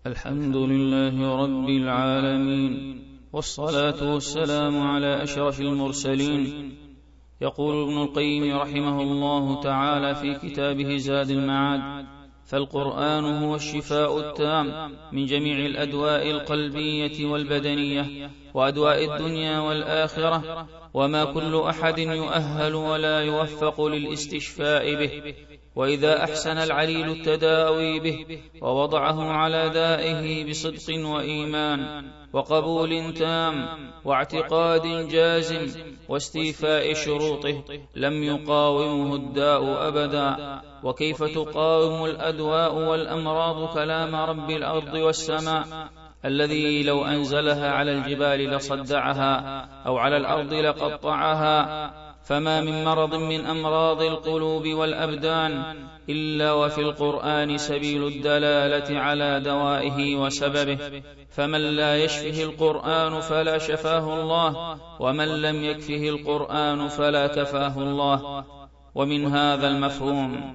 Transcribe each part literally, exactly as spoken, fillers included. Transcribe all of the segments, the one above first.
الحمد لله رب العالمين، والصلاة والسلام على أشرف المرسلين. يقول ابن القيم رحمه الله تعالى في كتابه زاد المعاد: فالقرآن هو الشفاء التام من جميع الأدواء القلبية والبدنية وأدواء الدنيا والآخرة، وما كل أحد يؤهل ولا يوفق للاستشفاء به. وإذا أحسن العليل التداوي به ووضعه على دائه بصدق وإيمان وقبول تام واعتقاد جازم واستيفاء شروطه، لم يقاومه الداء أبدا. وكيف تقاوم الأدواء والأمراض كلام رب الأرض والسماء الذي لو أنزلها على الجبال لصدعها أو على الأرض لقطعها؟ فما من مرض من أمراض القلوب والأبدان إلا وفي القرآن سبيل الدلالة على دوائه وسببه، فمن لا يشفه القرآن فلا شفاه الله، ومن لم يكفه القرآن فلا كفاه الله. ومن هذا المفهوم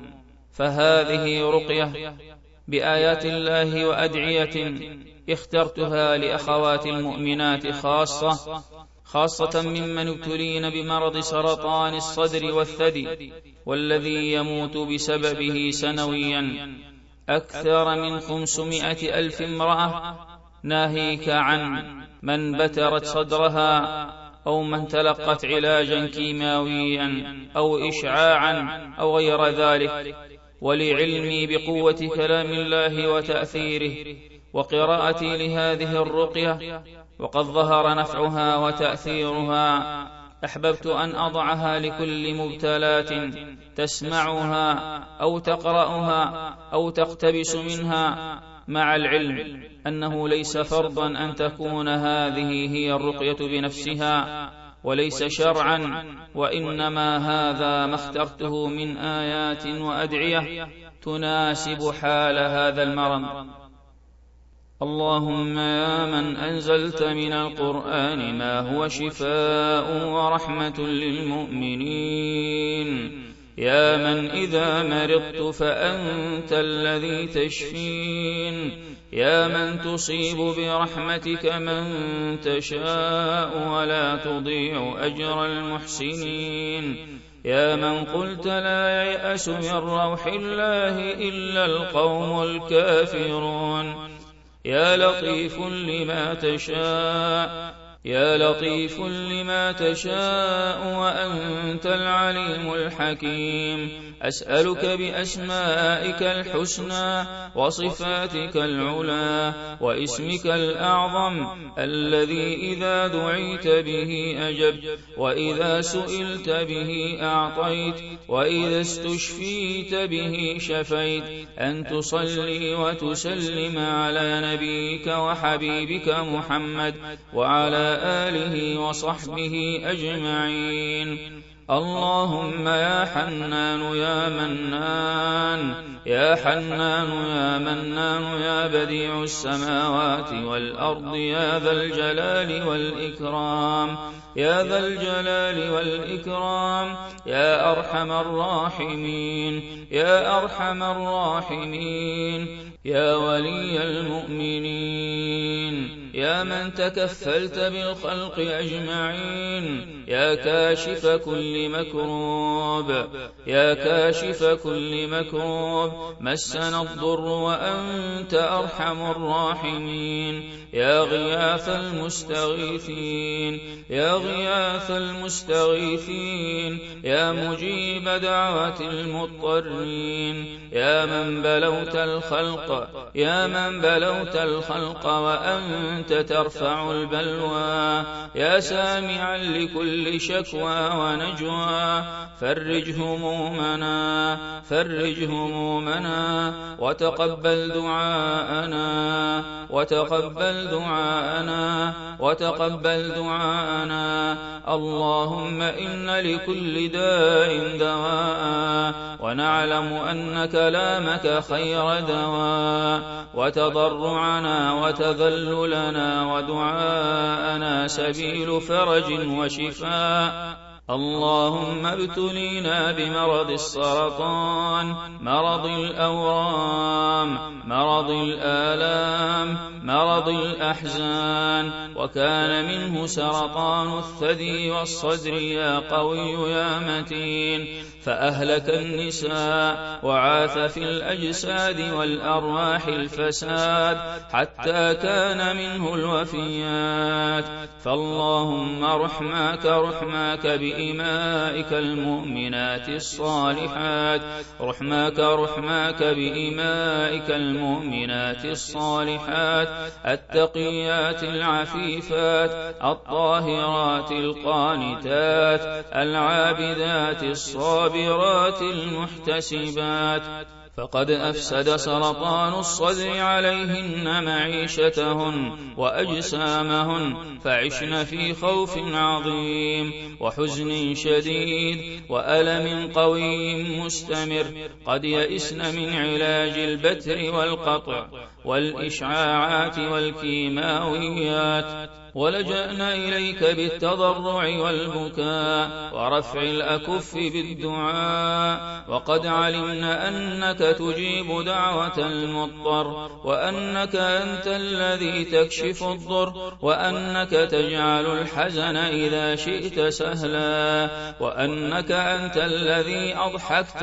فهذه رقية بآيات الله وأدعية اخترتها لأخوات المؤمنات خاصة خاصة ممن ابتلين بمرض سرطان الصدر والثدي، والذي يموت بسببه سنويا أكثر من خمسمائة ألف امرأة، ناهيك عن من بترت صدرها أو من تلقت علاجا كيماويا أو إشعاعا أو غير ذلك. ولعلمي بقوة كلام الله وتأثيره وقراءتي لهذه الرقية وقد ظهر نفعها وتأثيرها، أحببت أن أضعها لكل مبتلات تسمعها أو تقرأها أو تقتبس منها، مع العلم أنه ليس فرضا أن تكون هذه هي الرقية بنفسها وليس شرعا، وإنما هذا ما اخترته من آيات وأدعية تناسب حال هذا المرض. اللهم يا من أنزلت من القرآن ما هو شفاء ورحمة للمؤمنين، يا من إذا مرضت فأنت الذي تشفين، يا من تصيب برحمتك من تشاء ولا تضيع أجر المحسنين، يا من قلت لا ييأس من روح الله إلا القوم الكافرون، يا لطيف لما تشاء يا لطيف لما تشاء وأنت العليم الحكيم. أسألك بأسمائك الحسنى وصفاتك العلى واسمك الأعظم الذي إذا دعيت به أجبت، وإذا سئلت به أعطيت، وإذا استشفيت به شفيت، أن تصلي وتسلم على نبيك وحبيبك محمد وعلى آله وصحبه أجمعين. اللهم يا حنان يا منان يا حنان يا منان يا بديع السماوات والأرض، يا ذا الجلال والإكرام يا ذا الجلال والإكرام يا أرحم الراحمين يا أرحم الراحمين يا ولي المؤمنين، يا من تكفلت بالخلق أجمعين، يا كاشف كل مكروب يا كاشف كل مكروب مسنا الضر وأنت أرحم الراحمين، يا غياث المستغيثين يا غياث المستغيثين يا مجيب دعوة المضطرين، يا من بلوت الخلق يا من بلوت الخلق وأنت ترفع البلوى، يا سامعا لكل شكوى ونجوى، فرج همومنا فرج همومنا وتقبل دعاءنا وتقبل دعاءنا وتقبل دعاءنا. اللهم إن لكل داء دواء، ونعلم أن كلامك خير دواء، وتضرعنا وتذللنا ودعاءنا سبيل فرج وشفاء. اللهم ابتلينا بمرض السرطان، مرض الأورام، مرض الآلام، مرض الأحزان، وكان منه سرطان الثدي والصدر يا قوي يا متين، فأهلك النساء وعاث في الأجساد والأرواح الفساد حتى كان منه الوفيات. فاللهم رحماك رحماك بإمائك المؤمنات الصالحات، رحماك رحماك بإمائك المؤمنات الصالحات التقيات العفيفات الطاهرات القانتات العابدات الصابرات المحتسبات. فقد أفسد سرطان الصدر عليهن معيشتهن وأجسامهن، فعشن في خوف عظيم وحزن شديد وألم قوي مستمر، قد يئسن من علاج البتر والقطع والإشعاعات والكيماويات، ولجأنا إليك بالتضرع والبكاء ورفع الأكف بالدعاء، وقد علمنا أنك تجيب دعوة المضطر، وأنك أنت الذي تكشف الضر، وأنك تجعل الحزن إذا شئت سهلا، وأنك أنت الذي أضحكت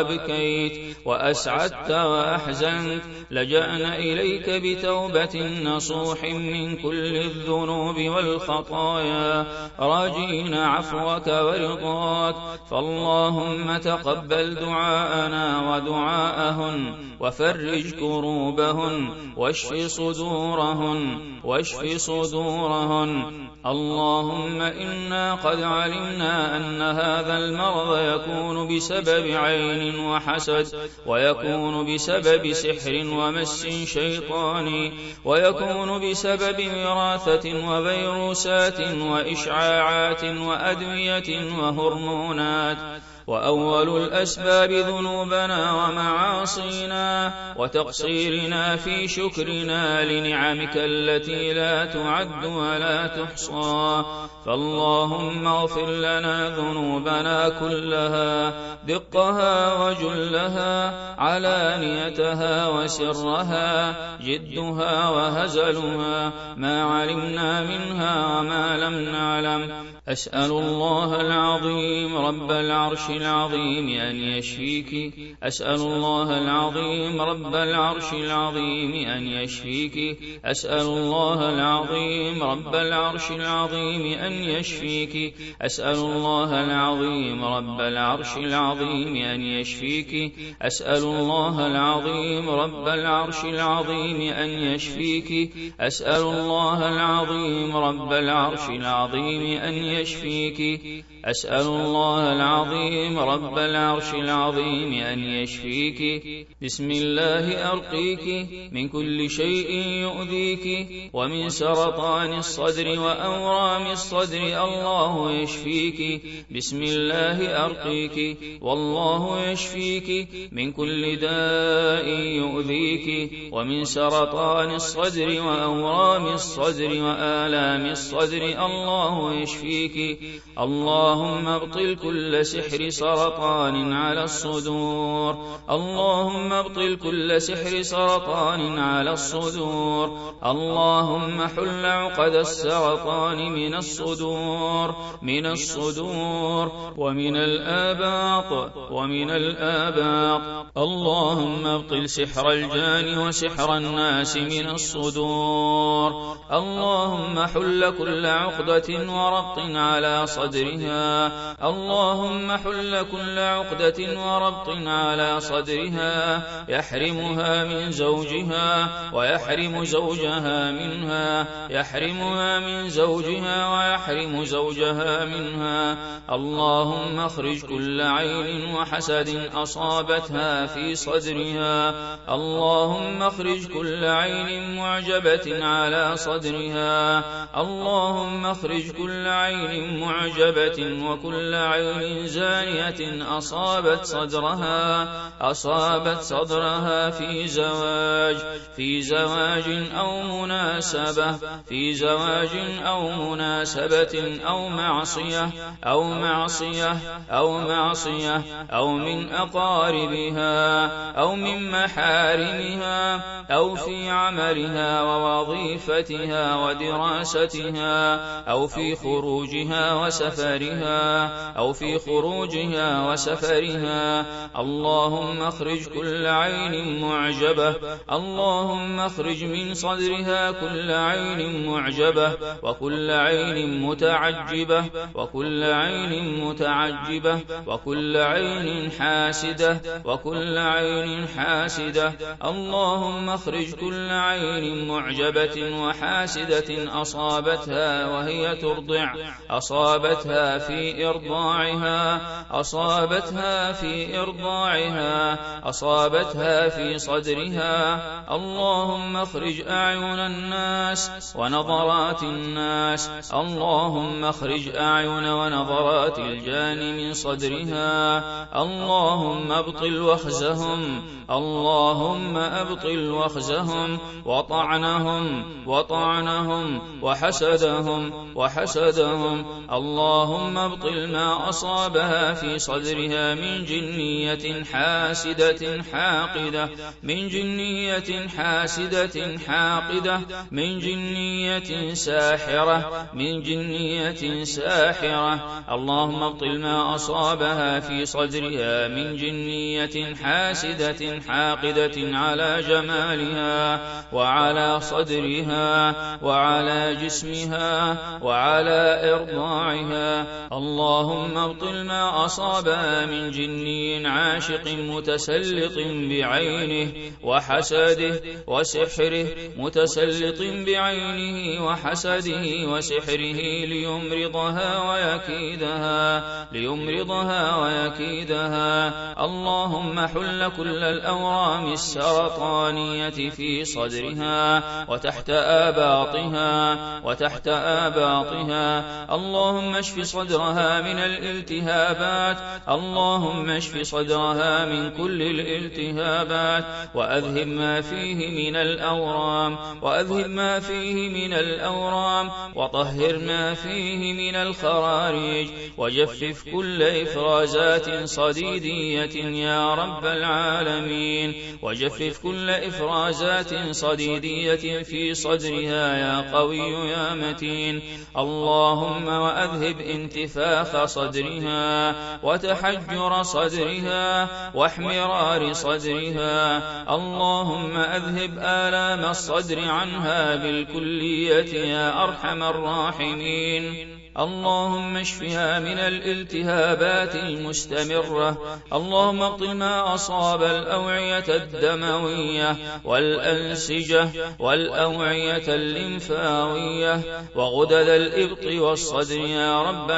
وأبكيت وأسعدت وأحزنت. لجأنا إليك بتوبة نصوح من كل الذنوب والخطايا راجين عفوك ورضاك، فاللهم تقبل دعاءنا ودعاءهن، وفرج كروبهن، واشف صدورهن واشف صدورهن. اللهم إنا قد علمنا أن هذا المرض يكون بسبب عين وحسد، ويكون بسبب سحر ومس شيطاني، ويكون بسبب وراثة وفيروسات وإشعاعات وأدوية وهرمونات، وأول الأسباب ذنوبنا ومعاصينا وتقصيرنا في شكرنا لنعمك التي لا تعد ولا تحصى. فاللهم اغفر لنا ذنوبنا كلها، دقها وجلها، علانيتها وسرها، جدها وهزلها، ما علمنا منها وما لم نعلم. أسأل الله العظيم رب العرش العظيم أن يشفيك، أسأل الله العظيم رب العرش العظيم أن يشفيك، أسأل الله العظيم رب العرش العظيم أن يشفيك، أسأل الله العظيم رب العرش العظيم أن يشفيك، أسأل الله العظيم رب العرش العظيم أن يشفيك، أسأل الله العظيم رب العرش العظيم أن يشفيك، أسأل الله العظيم رب العرش العظيم أن يشفيك. بسم الله أرقيك من كل شيء يؤذيك، ومن سرطان الصدر وأورام الصدر الله يشفيك. بسم الله أرقيك والله يشفيك من كل داء يؤذيك، ومن سرطان الصدر وأورام الصدر وآلام الصدر الله يشفيك. اللهم ابطل كل سحر سرطان على الصدور، اللهم ابطل كل سحر سرطان على الصدور، اللهم حل عقد السرطان من الصدور من الصدور ومن الآباط ومن الآباط. اللهم ابطل سحر الجان وسحر الناس من الصدور. اللهم حل كل عقدة وربط على صدرها، اللهم حل كل عقدة وربط على صدرها يحرمها من زوجها ويحرم زوجها منها، يحرمها من زوجها ويحرم زوجها منها. اللهم اخرج كل عين وحسد أصابتها في صدرها، اللهم اخرج كل عين معجبة على صدرها، اللهم اخرج كل عين معجبة وكل عين زانية أصابت صدرها أصابت صدرها في زواج في زواج أو مناسبة في زواج أو مناسبة أو معصية أو معصية أو معصية أو من أقاربها أو من محارمها أو في عملها ووظيفتها ودراستها أو في خروجها وسفرها أو في خروجها وسفرها. اللهم اخرج كل عين معجبة اللهم اخرج من صدرها كل عين معجبة وكل عين متعجبة وكل عين متعجبة وكل عين حاسدة وكل عين حاسدة. اللهم اخرج كل عين معجبة وحاسدة أصابتها وهي ترضع أصابتها في إرضاعها أصابتها في إرضاعها أصابتها في صدرها. اللهم اخرج أعين الناس ونظرات الناس اللهم اخرج أعين ونظرات الجان من صدرها. اللهم ابطل وخزهم اللهم ابطل وخزهم وطعنهم وطعنهم وحسدهم وحسدهم. اللهم ابطل ما أصابها في صدرها من جنية حاسدة حاقدة من جنية حاسدة حاقدة من جنية ساحرة من جنية ساحرة. اللهم ابطل ما أصابها في صدرها من جنية حاسدة حاقدة على جمالها وعلى صدرها وعلى جسمها وعلى إرضاعها. اللهم ابطل ما أصابها من جني عاشق متسلط بعينه وحسده وسحره متسلط بعينه وحسده وسحره ليمرضها ويكيدها ليمرضها ويكيدها. اللهم حل كل الأورام السرطانية في صدرها وتحت آباطها وتحت آباطها. اللهم اشف صدرها من الالتهابات اللهم اشف صدرها من كل الالتهابات وأذهب ما فيه من الأورام وأذهب ما فيه من الأورام وطهر ما فيه من الخراريج وجفف كل إفرازات صديدية يا رب العالمين وجفف كل إفرازات صديدية في صدرها يا قوي يا متين. اللهم وأذهب انتفاخ صدرها وتحجر صدرها واحمرار صدرها. اللهم أذهب آلام الصدر عنها بالكلية يا أرحم الراحمين. اللهم اشفها من الالتهابات المستمرة. اللهم ابطل ما أصاب الأوعية الدموية والأنسجة والأوعية الليمفاوية وغدد الإبط والصدر يا رب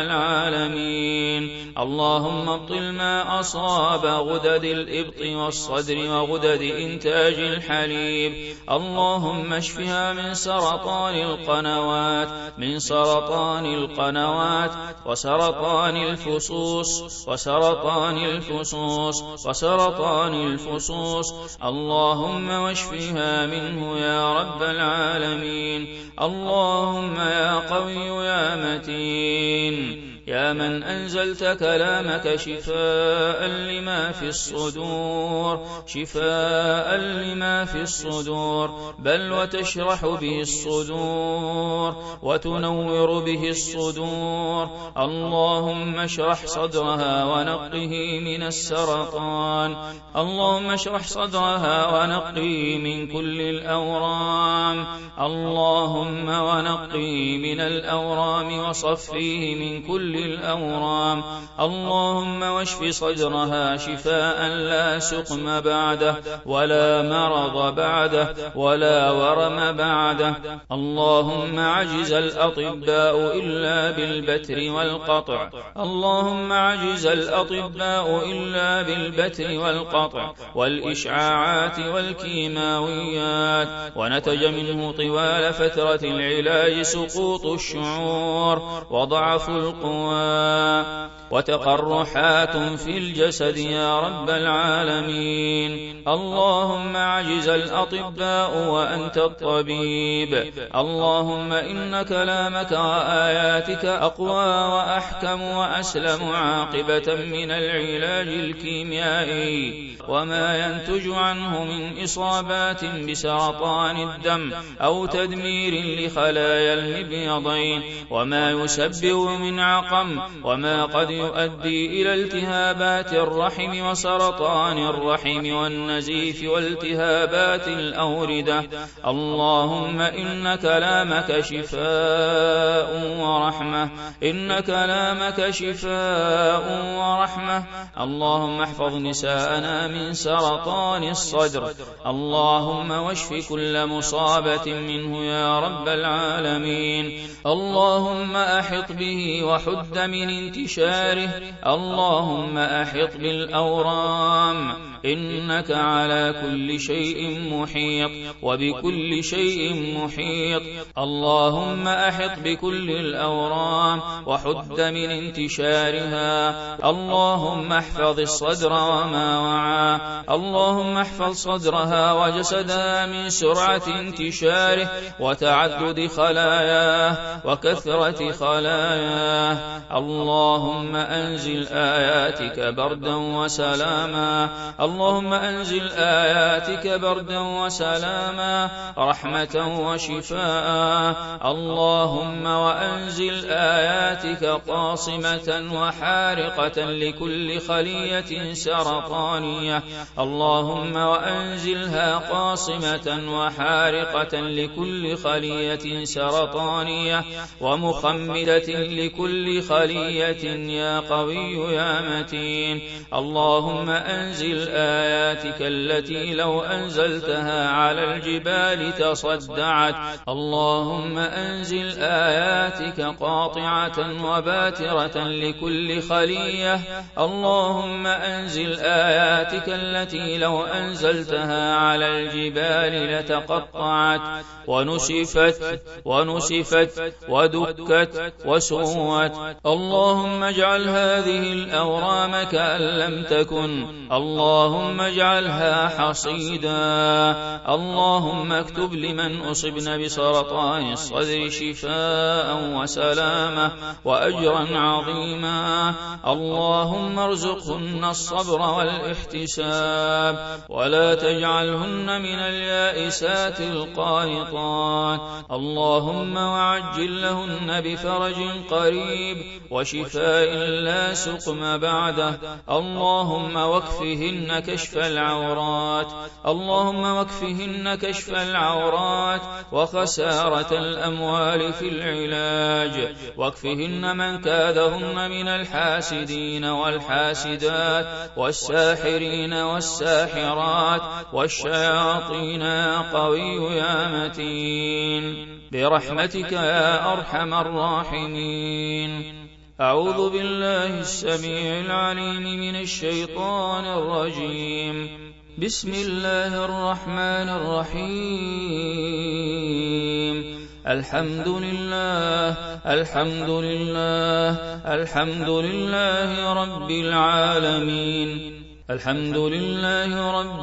العالمين. اللهم ابطل ما أصاب غدد الإبط والصدر وغدد إنتاج الحليب. اللهم اشفها من سرطان القنوات من سرطان القنوات القنوات وسرطان الفصوص وسرطان الفصوص وسرطان الفصوص. اللهم واشفها منه يا رب العالمين. اللهم يا قوي يا متين يا من أنزلت كلامك شفاء لما في الصدور شفاء لما في الصدور بل وتشرح به الصدور وتنور به الصدور. اللهم اشرح صدرها ونقه من السرطان اللهم اشرح صدرها ونقه من كل الأورام. اللهم ونقه من الأورام وصفيه من كل الأورام. اللهم واشف صدرها شفاء لا سقم بعده ولا مرض بعده ولا ورم بعده. اللهم عجز الأطباء إلا بالبتر والقطع اللهم عجز الأطباء إلا بالبتر والقطع والإشعاعات والكيماويات ونتج منه منه طوال فترة العلاج سقوط الشعور وضعف القوى وتقرحات في الجسد يا رب العالمين. اللهم عجز الأطباء وأنت الطبيب. اللهم إن كلامك وآياتك أقوى وأحكم وأسلم عاقبة من العلاج الكيميائي وما ينتج عنه من إصابات بسرطان الدم أو تدمير لخلايا المبيضين وما يسبب من عقم وما قد يؤدي إلى التهابات الرحم وسرطان الرحم والنزيف والتهابات الأوردة. اللهم إن كلامك شفاء ورحمة إن كلامك شفاء ورحمة. اللهم احفظ نساءنا من سرطان الصدر. اللهم واشف كل مصابة منه يا رب العالمين. اللهم أحط به وحد من انتشاره. اللهم أحط بالأورام إنك على كل شيء محيط وبكل شيء محيط. اللهم أحط بكل الأورام وحد من انتشارها. اللهم احفظ الصدر وما وعى. اللهم احفظ صدرها وجسدها من سرعة انتشاره وتعدد خلاياه وكثرة خلاياه. اللهم أنزل آياتك بردا وسلاما. اللهم أنزل آياتك بردا وسلاما رحمة وشفاء. اللهم وأنزل آياتك قاصمة وحارقة لكل خلية سرطانية. اللهم وأنزلها قاصمة وحارقة لكل خلية سرطانية ومخمدة لكل خلية يا قوي يا متين. اللهم أنزل آياتك التي لو أنزلتها على الجبال تصدعت. اللهم أنزل آياتك قاطعة وباترة لكل خلية. اللهم أنزل آياتك التي لو أنزلتها على الجبال لتقطعت ونسفت ونسفت ودكت وسوت. اللهم اجعل هذه الأورام كأن لم تكن. اللهم اجعلها حصيدا. اللهم اكتب لمن أصبن بسرطان الصدر شفاء وسلامة وأجرا عظيما. اللهم ارزقهن الصبر والاحتساب ولا تجعلهن من اليائسات القانطات. اللهم وعجل لهن بفرج قريب وشفاء لا سقم بعده. اللهم واكفهن كشف العورات. اللهم واكفهن كشف العورات وخسارة الأموال في العلاج. واكفهن من كادهن من الحاسدين والحاسدات والساحرين والساحرات والشياطين يا قوي يا متين برحمتك يا أرحم الراحمين. أعوذ بالله السميع العليم من الشيطان الرجيم. بسم الله الرحمن الرحيم. الحمد لله الحمد لله الحمد لله رب العالمين. الحمد لله رب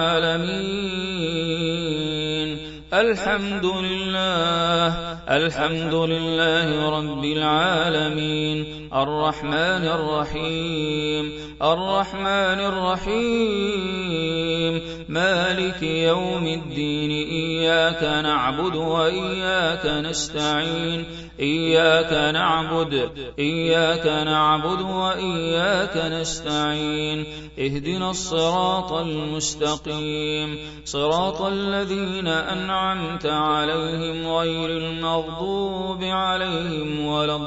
العالمين. الحمد لله الحمد لله رب العالمين. الرحمن الرحيم الرحمن الرحيم. مالك يوم الدين. إياك نعبد وإياك نستعين. إياك نعبد إياك نعبد وإياك نستعين. اهدنا الصراط المستقيم صراط الذين أنعمت عليهم غير المغضوب عليهم ولا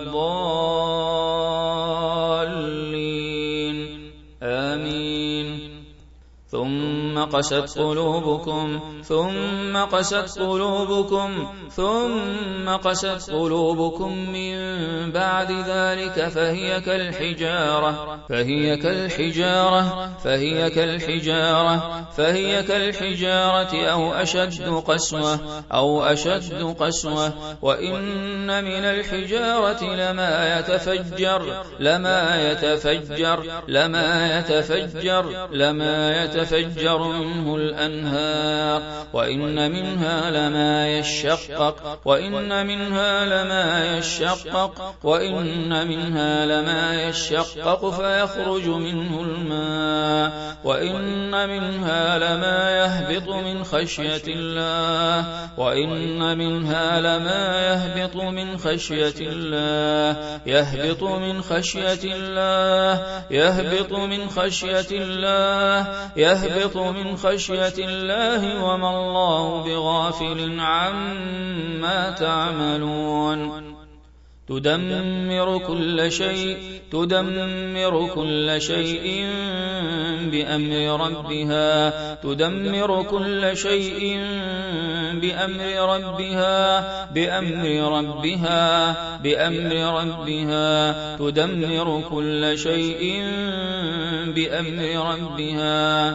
الضالين. آمين. ثم ثم قست قلوبكم ثم قست قلوبكم ثم قست قلوبكم من بعد ذلك فهي كالحجارة فهي كالحجارة فهي كالحجارة فهي كالحجارة أو أشد قسوة أو أشد قسوة وإن من الحجارة لما يتفجر لما يتفجر لما يتفجر لما يتفجر منه الأنهار وإن منها لما يشقق وإن منها لما يشقق وإن منها لما يشقق فيخرج منه الماء وإن منها لما يهبط من خشية الله وإن منها لما يهبط من خشية الله يهبط من خشية الله يهبط من خشية الله يهبط من خشية الله وما الله بغافل عما تعملون تدمر كل شيء تدمر كل شيء بأمر ربها تدمر كل شيء بأمر ربها بأمر ربها بأمر ربها تدمر كل شيء بأمر ربها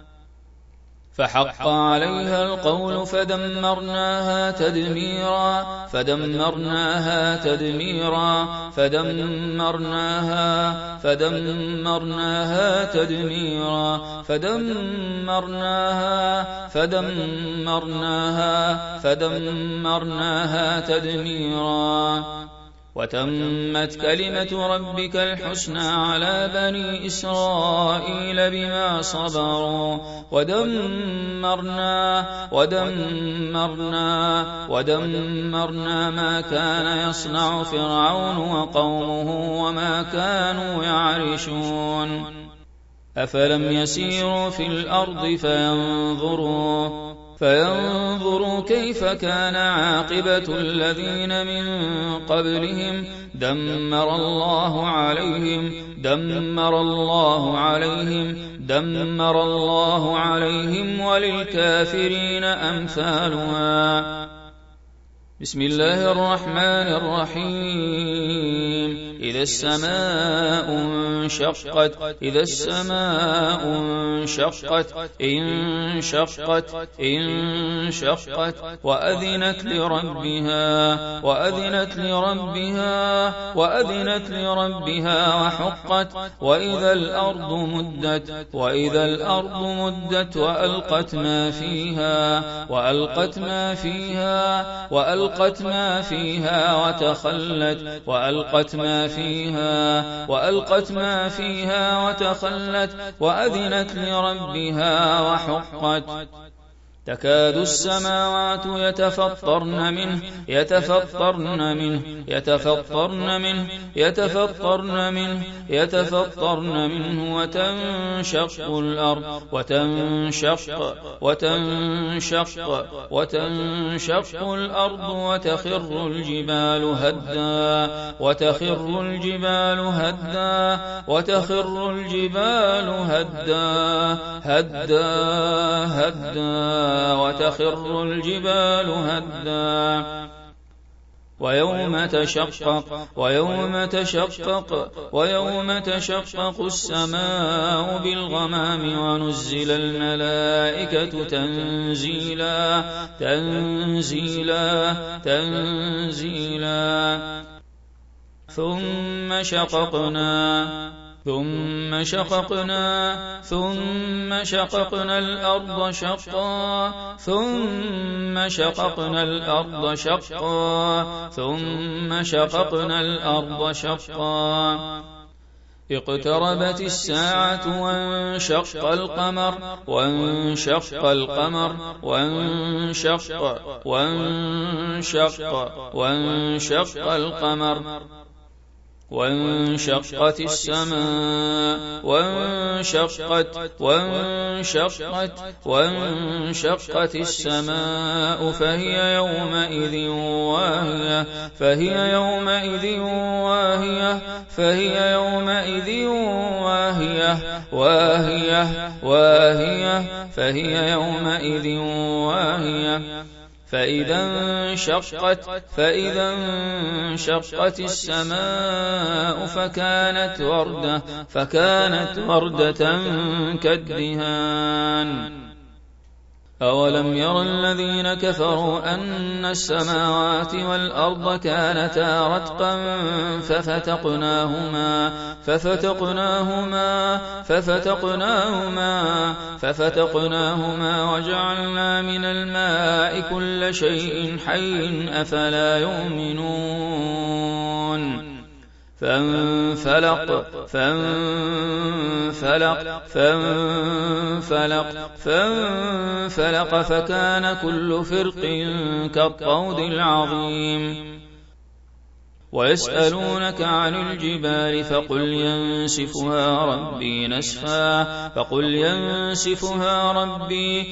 فحق عليها القول فدمرناها تدميرا فدمرناها تدميرا فدمرناها فدمرناها تدميرا فدمرناها فدمرناها فدمرناها تدميرا وتمت كلمة ربك الحسنى على بني إسرائيل بما صبروا ودمرنا ودمرنا ودمرنا ما كان يصنع فرعون وقومه وما كانوا يعرشون أفلم يسيروا في الأرض فينظروا فينظروا كيف كان عاقبة الذين من قبلهم دمر الله عليهم دمر الله عليهم دمر الله عليهم وللكافرين أمثالها بسم الله الرحمن الرحيم إذا السماء انشقت إذا السماء انشقت انشقت انشقت وأذنت لربها وأذنت لربها وأذنت لربها وحقت وإذا الأرض مدت وإذا الأرض مدت وألقت ما فيها وألقت ما فيها وألقت ما فيها وتخلت وألقت ما فيها وألقت ما فيها وتخلت وأذنت لربها وحقت تكاد السماوات يتفطرن منه يتفطرن منه يتفطرن منه يتفطرن منه يتفطرن منه وتنشق الأرض وتنشق وتنشق وتنشق الأرض وتخر الجبال هدا وتخر الجبال هدا وتخر الجبال هدا هدا هدا وتخر الجبال هدا ويوم تشقق ويوم تشقق ويوم تشقق السماء بالغمام ونزل الملائكة تنزيلا تنزيلا تنزيلا ثم شققنا ثم شققنا ثم شققنا الأرض شقا ثم شققنا الأرض شقا ثم شققنا الأرض شقا اقتربت الساعة وانشق القمر وانشق القمر وانشق وانشق وانشق القمر وانشقت السماء وانشقت وانشقت وانشقت السماء فهي يومئذ واهية فهي يومئذ واهية فهي يومئذ واهية واهية واهية فهي يومئذ واهية فإذا انشقت فإذا انشقت السماء فكانت وردة فكانت وردة كالدهان أولم ير الذين كفروا أن السماوات والأرض كانتا رتقا ففتقناهما ففتقناهما ففتقناهما ففتقناهما وجعلنا من الماء كل شيء حي أفلا يؤمنون فانفلق فانفلق فانفلق فانفلق فكان كل فرق كالطود العظيم ويسألونك عن الجبال فقل ينسفها ربي نسفا فقل ينسفها ربي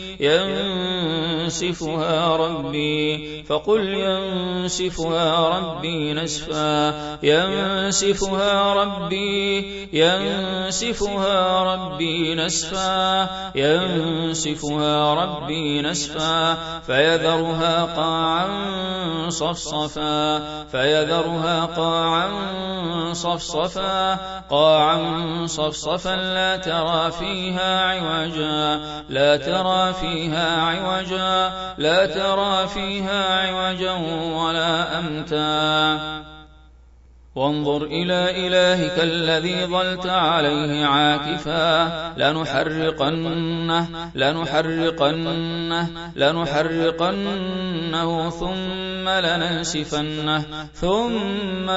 ينسفها ربي فقل ينسفها ربي نسفا ينسفها ربي ينسفها ربي نسفا ينسفها ربي نسفا فيذرها قاعا صفصفا فيذرها قاعا صفصفا قاعا صفصفا لا ترى فيها عوجا لا ترى فيها عوجا لا ترى فيها عوجا ولا أمتا وانظر إلى إلهك الذي ظلت عليه عاكفا لنحرقنه لنحرقنه لنحرقنه ثم لننسفنه ثم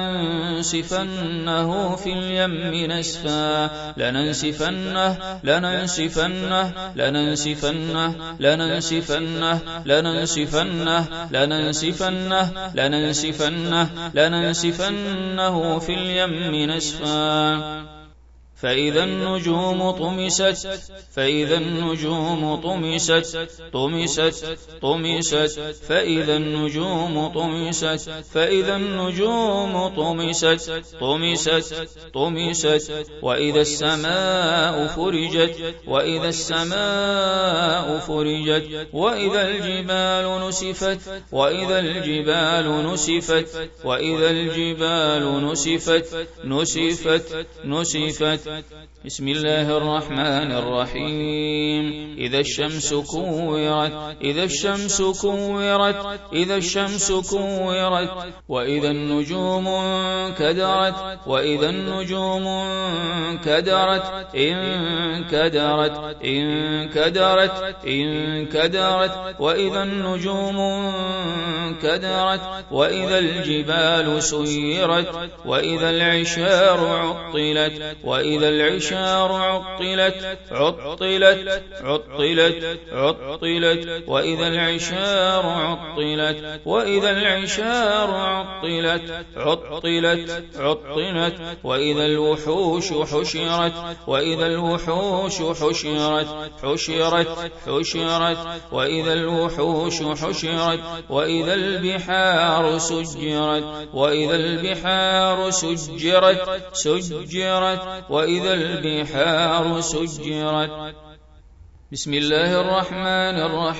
لننسفنه في اليم نسفا لننسفنه لننسفنه لننسفنه لننسفنه لننسفنه لننسفنه لننسفنه لننسفنه إنه في اليم نسفا فإذا النجوم طمست فإذا النجوم طمست طمست طمست فإذا النجوم طمست فإذا النجوم طمست طمست طمست وإذا السماء فرجت وإذا السماء فرجت وإذا الجبال نسفت وإذا الجبال نسفت وإذا الجبال نسفت نسفت نسفت بسم الله الرحمن الرحيم إذا الشمس كورت إذا الشمس كورت إذا الشمس كورت وإذا النجوم انكدرت وإذا النجوم انكدرت انكدرت انكدرت انكدرت وإذا النجوم انكدرت وإذا الجبال سيرت وإذا العشار عطلت وإذا العشار عطلت عطلت عطلت عطلت وإذا العشار عطلت وإذا العشار عطلت عطلت عطلت وإذا الوحوش حشرت وإذا الوحوش حشرت حشرت حشرت وإذا الوحوش حشرت وإذا البحار سجرت وإذا البحار سجرت سجرت وإذا البحار سجرت بسم الله الرحمن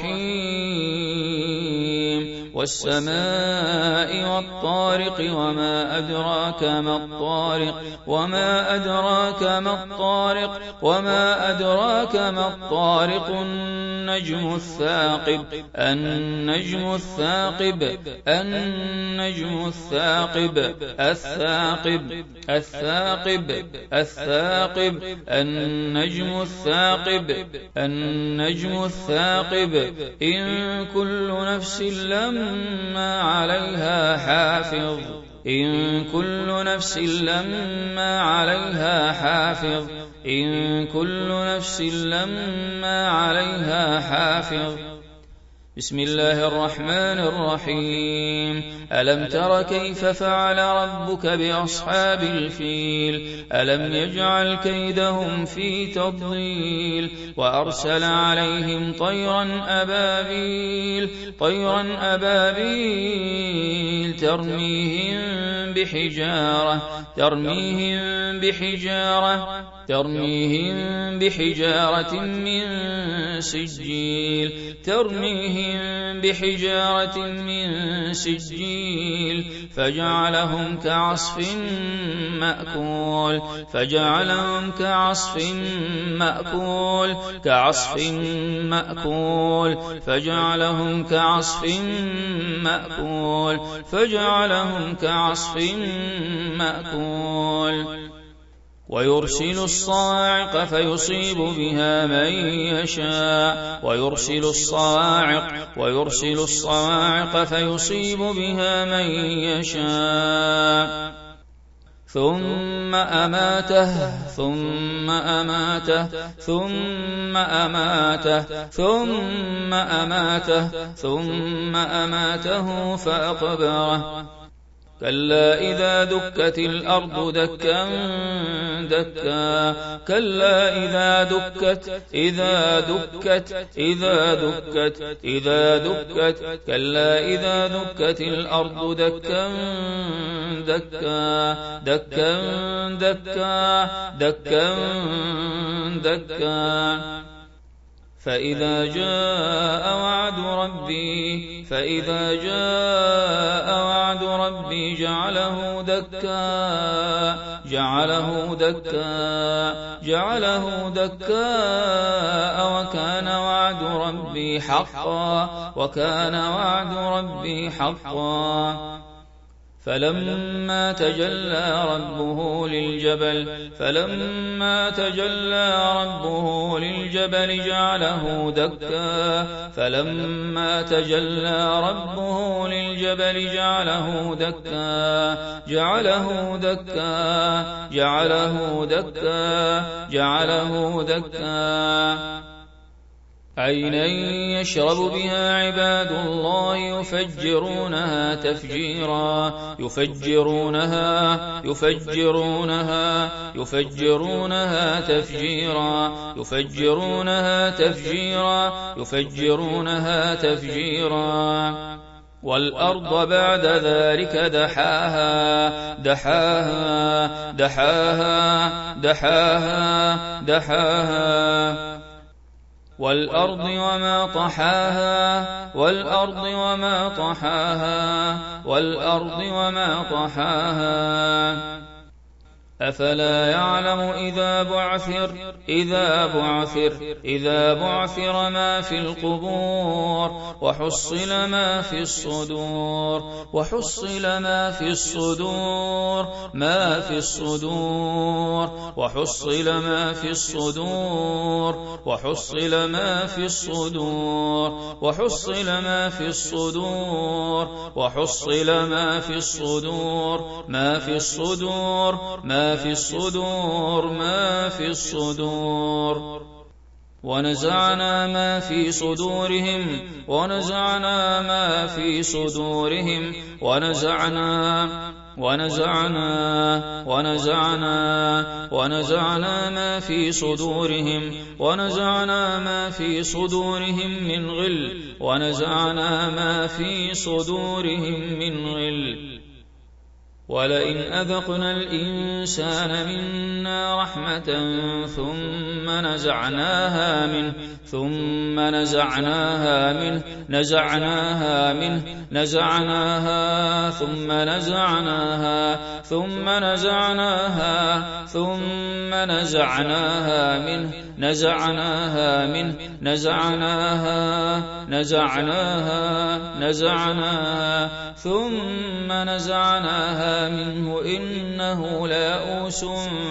الرحيم والسماء والطارق وما أدراك ما الطارق وما أدراك ما الطارق وما أدراك ما الطارق النجم الثاقب النجم الثاقب النجم الثاقب الثاقب الثاقب الثاقب النجم الثاقب النجم الثاقب إن كل نفس لما عليها حافظ إن كل نفس لما عليها حافظ إن كل نفس لما عليها حافظ بسم الله الرحمن الرحيم ألم تر كيف فعل ربك بأصحاب الفيل ألم يجعل كيدهم في تضليل وأرسل عليهم طيرا أبابيل طيرا أبابيل ترميهم بحجارة ترميهم بحجارة ترميهم بحجارة من سجيل ترميهم بحجارة من سجيل فجعلهم كعصف مأكول فجعلهم كعصف مأكول كعصف مأكول فجعلهم كعصف مأكول فجعلهم كعصف مأكول ويرسل الصاعق فيصيب بها من يشاء ويرسل الصاعق ويرسل الصواعق فيصيب بها من يشاء ثم أماته ثم أماته ثم أماته ثم أماته ثم أماته فأقبره كلا إذا دكت الأرض دكا دكا كلا إذا دكت إذا دكت إذا دكت إذا دكت كلا إذا دكت الأرض دكا دكا دكا دكا دكا دكا فإذا جاء وعد ربي فإذا جاء وعد ربي جعله دكا جعله دكا جعله دكا وكان وعد ربي حقا وكان وعد ربي حقا فلما تجلى ربه للجبل فلما تجلى ربه للجبل جعله دكا فلما تجلى ربه للجبل جعله دكا جعله دكا جعله دكا جعله دكا عينا يشرب بها عباد الله يفجرونها تفجيرا يفجرونها يفجرونها يفجرونها تفجيرا يفجرونها تفجيرا يفجرونها تفجيرا والأرض بعد ذلك دحاها دحاها دحاها دحاها دحاها والأرض وما طحاها والأرض وما طحاها والأرض وما طحاها أفلا يعلم إذا بعثر إذا بعثر إذا بعثر ما في القبور وحصل ما في الصدور وحصل ما في الصدور ما في الصدور وحصل ما في الصدور وحصل ما في الصدور وحصل ما في الصدور وحصل ما في الصدور ما في الصدور ما في الصدور ما في الصدور ونزعنا ما في صدورهم ونزعنا ما في صدورهم ونزعنا ونزعنا ونزعنا ونزعنا ما في صدورهم ونزعنا ما في صدورهم من غل ونزعنا ما في صدورهم من غل ولئن أذقنا الإنسان منا رحمة ثم نزعناها منه ثم نزعناها منه نزعناها منه نزعناها ثم نزعناها ثم نزعناها ثم نزعناها منه نزعناها منه نزعناها نزعناها نزعناها ثم نزعناها منه إنه ليئوس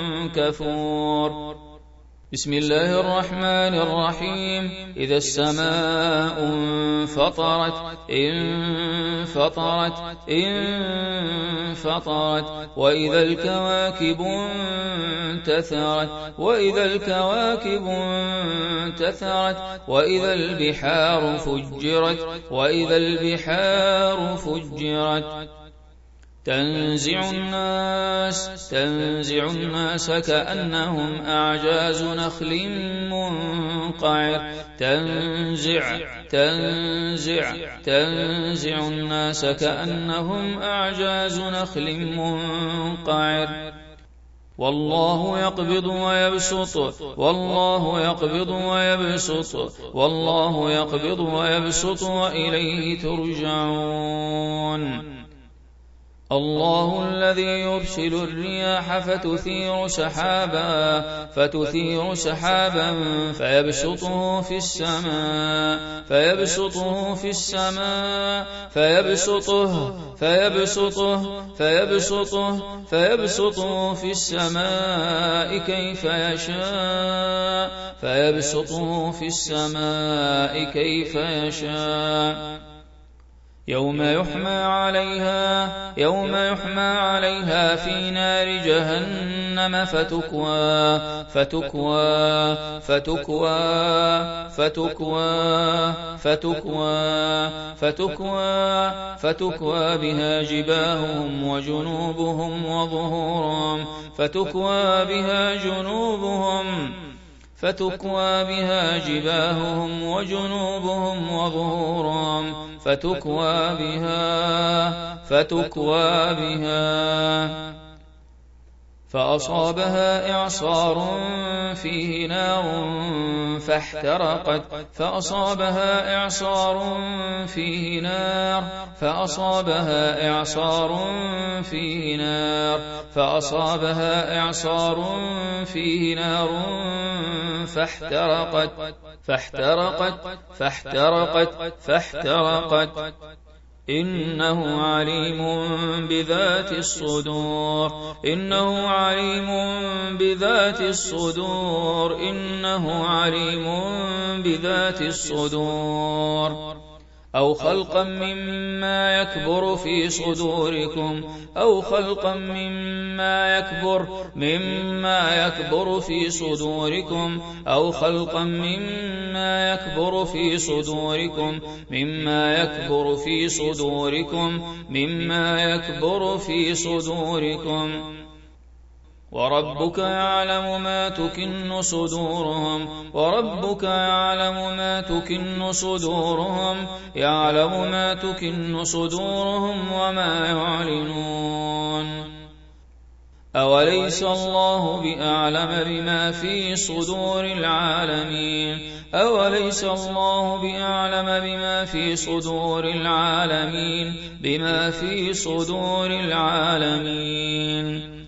كفور بسم الله الرحمن الرحيم إذا السماء انفطرت انفطرت انفطرت وإذا الكواكب انتثرت وإذا الكواكب انتثرت وإذا البحار فجرت وإذا البحار فجرت تنزع الناس تنزع الناس كأنهم أعجاز نخل منقعر تنزع تنزع تنزع الناس كأنهم أعجاز نخل منقعر والله يقبض ويبسط والله يقبض ويبسط والله يقبض ويبسط وإليه ترجعون الله الذي يرسل الرياح فتثير سحابا فتثير سحابا فيبسطه في السماء فيبسطه في السماء فيبسطه فيبسطه فيبسطه فيبسطه في السماء كيف يشاء فيبسطه في السماء كيف يشاء يوم يحمى عليها يوم يحمى عليها في نار جهنم فتكوى فتكوى فتكوى فتكوى فتكوى فتكوى فتكوى بها جباههم وجنوبهم وظهورهم فتكوى بها جنوبهم فتكوى بها جباههم وجنوبهم وظهورهم فتكوى بها فتكوى بها فأصابها إعصار فيه نار فاحترقت فأصابها إعصار فيه نار فأصابها إعصار فيه نار فأصابها إعصار فيه نار فاحترقت فاحترقت فاحترقت فاحترقت إنه عليم بذات الصدور إنه عليم بذات الصدور إنه عليم بذات الصدور أو خلقا مما يكبر في صدوركم أو خلقا مما يكبر مما يكبر في صدوركم أو خلقا مما يكبر في صدوركم مما يكبر في صدوركم مما يكبر في صدوركم وربك يعلم ما تكن صدورهم وربك يعلم ما تكن صدورهم يعلم ما تكن صدورهم وما يعلنون أوليس الله بأعلم بما في صدور العالمين أوليس الله بأعلم بما في صدور العالمين بما في صدور العالمين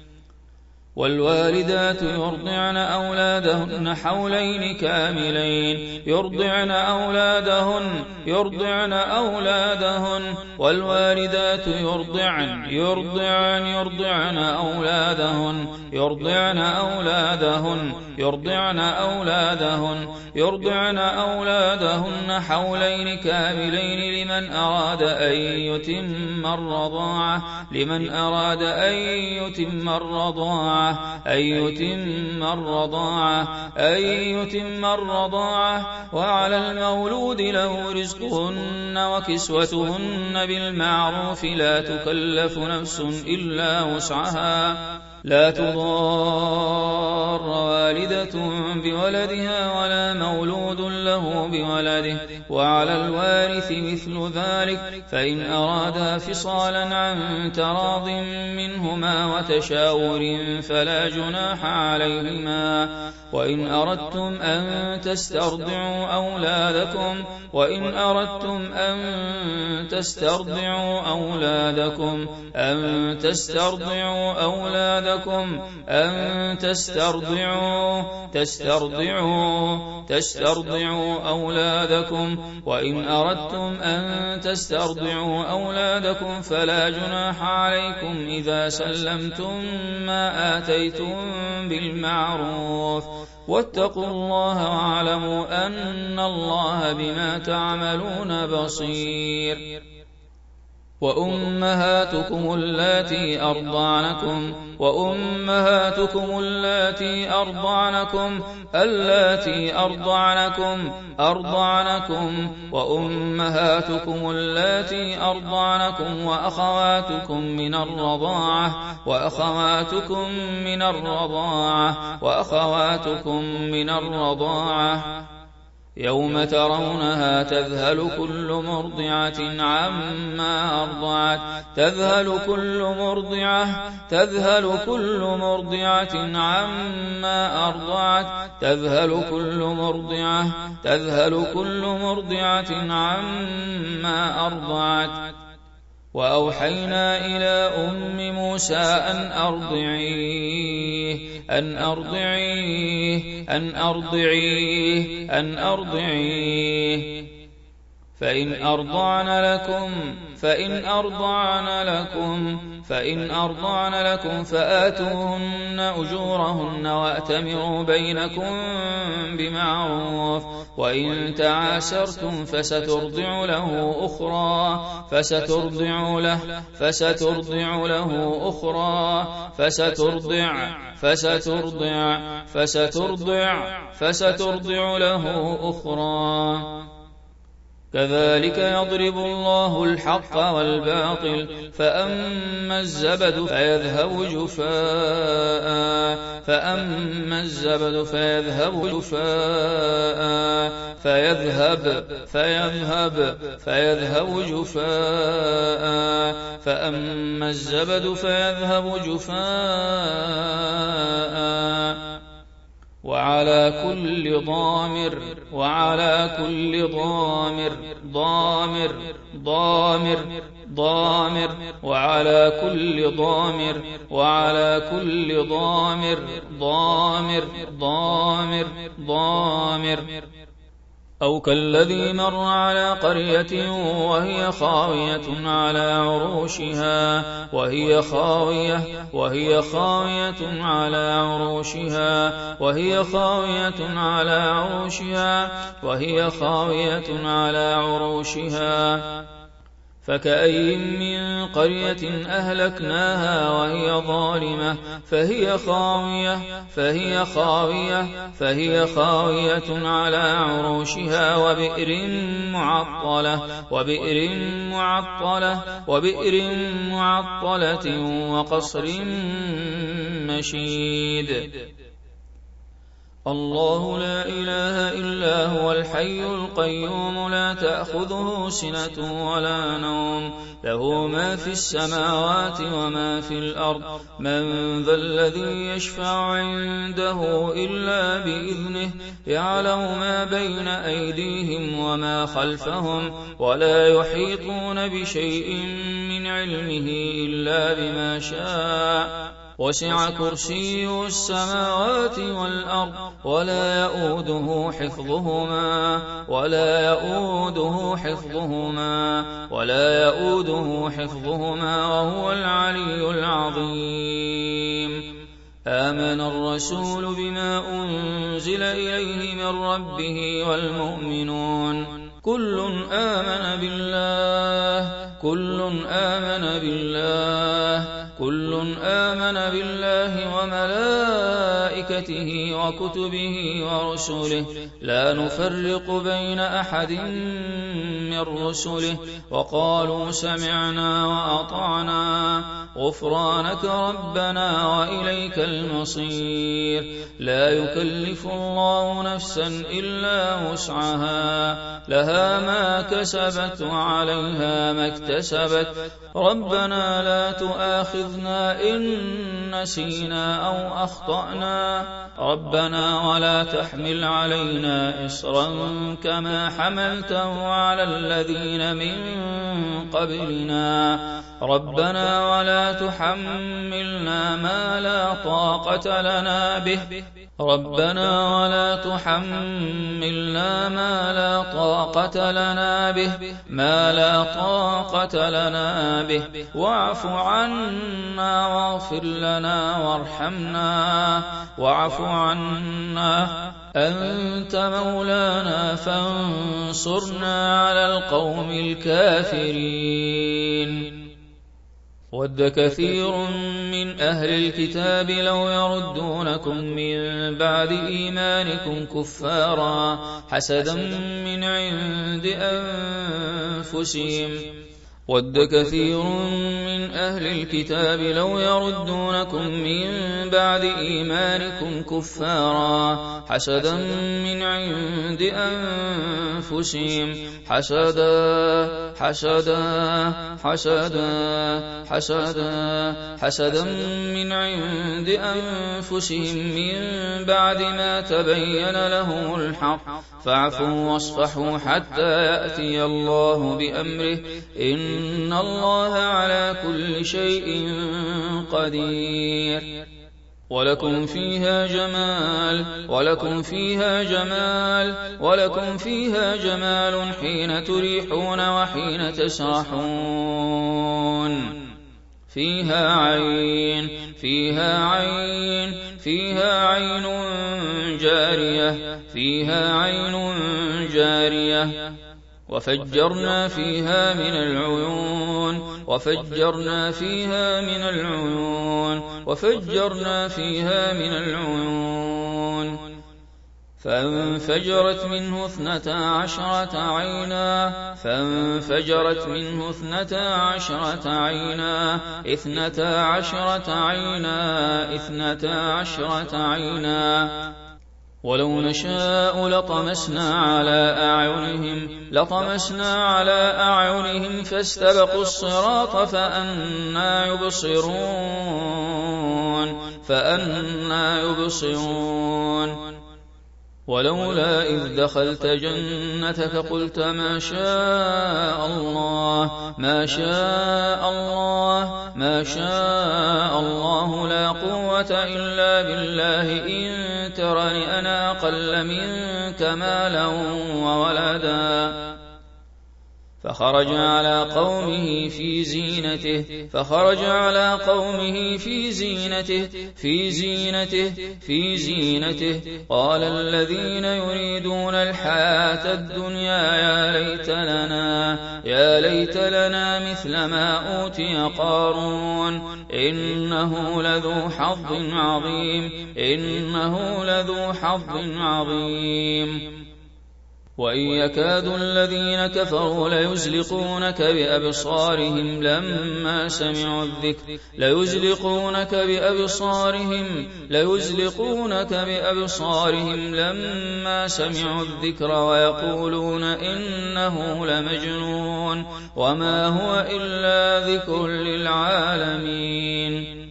والوالدات يرضعن أولادهن حولين كاملين يرضعن أولادهن يرضعن أولادهن والوالدات يرضعن يرضعن يرضعن أولادهن يرضعن أولادهن يرضعن أولادهن يرضعن أولادهن حولين كاملين لمن أراد أن يتم الرضاعة لمن أراد أن يتم الرضاعة أن يتم الرضاعة أن يتم الرضاعة وعلى المولود له رزقهن وكسوتهن بالمعروف لا تكلف نفس إلا وسعها لا تضار والدة بولدها ولا مولود له بولده وعلى الوارث مثل ذلك فإن أرادا فصالا عن تراض منهما وتشاور فلا جناح عليهما وإن أردتم أن تسترضعوا أولادكم وإن أردتم أن تسترضعوا أولادكم أن تسترضعوا أولادكم أن تسترضعوا تسترضعوا تسترضعوا أولادكم وإن أردتم أن تسترضعوا أولادكم فلا جناح عليكم إذا سلمتم ما آتيتم بالمعروف واتقوا الله واعلموا أن الله بما تعملون بصير وأمهاتكم اللاتي أرضعنكم وأمهاتكم اللاتي أرضعنكم اللاتي أرضعنكم أرضعنكم وأمهاتكم اللاتي أرضعنكم وأخواتكم من الرضاعة وأخواتكم من الرضاعة وأخواتكم من الرضاعة يوم ترونها تذهل كل مرضعة عما أرضعت تذهل كل مرضعة تذهل كل مرضعة عما أرضعت تذهل كل مرضعة تذهل كل مرضعة عما أرضعت وأوحينا إلى أم موسى أن أرضعيه أن أرضعيه أن أرضعيه أن أرضعيه فإن أرضعن لكم فإن أرضعن لكم فإن أرضعن لكم فآتوهن أجورهن وأتمروا بينكم بمعروف وإن تعاسرتم فسترضع له أخرى فسترضع له فسترضع له أخرى فسترضع فسترضع فسترضع فسترضع له أخرى كذلك يضرب الله الحق والباطل فأما الزبد فيذهب جفاء فأما الزبد فيذهب جفاء فيذهب فيذهب فيذهب جفاء فأما الزبد فيذهب جفاء وعلى كل ضامر وعلى كل ضامر ضامر ضامر ضامر وعلى كل ضامر وعلى كل ضامر ضامر ضامر ضامر أو كالذي مر على قرية وهي خاوية على عروشها وهي خاوية وهي خاوية على عروشها وهي خاوية على عروشها وهي خاوية على عروشها فكأي من قرية أهلكناها وهي ظالمة فهي خاوية فهي خاوية فهي خاوية على عروشها وبئر معطلة وبئر معطلة وبئر معطلة وقصر مشيد الله لا إله إلا هو الحي القيوم لا تأخذه سنة ولا نوم له ما في السماوات وما في الأرض من ذا الذي يشفع عنده إلا بإذنه يعلم ما بين أيديهم وما خلفهم ولا يحيطون بشيء من علمه إلا بما شاء وسع كرسيه السماوات والأرض ولا يؤوده حفظهما ولا يؤوده حفظهما ولا يؤوده حفظهما وهو العلي العظيم آمن الرسول بما أنزل إليه من ربه والمؤمنون كل آمن بالله كل آمن بالله كل آمن بالله وملائكته وكتبه ورسله لا نفرق بين أحد من رسله وقالوا سمعنا وأطعنا غفرانك ربنا وإليك المصير لا يكلف الله نفسا إلا وسعها لها ما كسبت وعليها ما اكتسبت ربنا لا تؤاخذنا إن نسينا أو أخطأنا ربنا ولا تحمل علينا إصرا كما حملته على الذين من قبلنا ربنا ولا تحملنا ما لا طاقة لنا به ربنا ولا تحملنا ما لا طاقة لنا به ما لا طاقة لنا به واعف عنا واغفر لنا وارحمنا واعف عنا أنت مولانا فانصرنا على القوم الكافرين وَدَّ كَثِيرٌ مِّنْ أَهْلِ الْكِتَابِ لَوْ يَرُدُّونَكُم مِّن بَعْدِ إِيمَانِكُمْ كُفَّارًا حَسَدًا مِّنْ عِندِ أَنفُسِهِمْ وَدَّ كَثِيرٌ مِّنْ أَهْلِ الْكِتَابِ لَوْ يَرُدُّونَكُم مِّن بَعْدِ إِيمَانِكُمْ كُفَّارًا حَسَدًا مِّنْ عِندِ أَنفُسِهِمْ حَسَدًا حَسَدًا حَسَدًا حَسَدًا حَسَدًا مِّنْ عِندِ أَنفُسِهِم مِّن بَعْدِ مَا تَبَيَّنَ لَهُمُ الْحَقُّ فَاعْفُوا وَاصْفَحُوا حَتَّىٰ يَأْتِيَ اللَّهُ بِأَمْرِهِ إِنَّ اللَّهَ عَلَىٰ كُلِّ شَيْءٍ قَدِيرٌ وَلَكُمْ فِيهَا جَمَالٌ وَلَكُمْ فِيهَا جَمَالٌ وَلَكُمْ فِيهَا جَمَالٌ حِينَ تُرِيحُونَ وَحِينَ تَسْرَحُونَ فِيهَا عَيْنٌ فِيهَا عَيْنٌ فِيهَا عَيْنٌ جَارِيَةٌ فِيهَا عَيْنٌ جَارِيَةٌ وَفَجَّرْنَا فِيهَا مِنَ الْعُيُونِ وَفَجَّرْنَا فِيهَا مِنَ الْعُيُونِ وَفَجَّرْنَا فِيهَا مِنَ الْعُيُونِ فَانفَجَرَتْ مِنْهُ اثْنَتَا عَشْرَةَ عَيْنًا فَانفَجَرَتْ مِنْهُ اثْنَتَا عَشْرَةَ عَيْنًا اثْنَتَا عَشْرَةَ عَيْنًا اثْنَتَا عَشْرَةَ عَيْنًا وَلَوْ نَشَاءُ لَطَمَسْنَا عَلَىٰ أَعْيُنِهِمْ لَطَمَسْنَا عَلَىٰ أَعْيُنِهِمْ فَاسْتَبَقُوا الصِّرَاطَ فَأَنَّىٰ يُبْصِرُونَ فَأَنَّىٰ يُبْصِرُونَ وَلَوْلَا إِذْ دَخَلْتَ جَنَّتَكَ قُلْتَ مَا شَاءَ اللَّهُ مَا شَاءَ اللَّهُ مَا شَاءَ اللَّهُ لَا قُوَّةَ إِلَّا بِاللَّهِ إِن تَرَنِ أَنَا أَقَلَّ مِنكَ مَالًا وَوَلَدًا فخرج على قومه في زينته فخرج على قومه في زينته في زينته في زينته قال الذين يريدون الحياة الدنيا يا ليت لنا يا ليت لنا مثل ما أوتي قارون إنه لذو حظ عظيم إنه لذو حظ عظيم وإن يكاد الذين كفروا ليزلقونك بأبصارهم لما سمعوا الذكر ليزلقونك بأبصارهم ليزلقونك بأبصارهم لما سمعوا الذكر ويقولون إنه لمجنون وما هو إلا ذكر للعالمين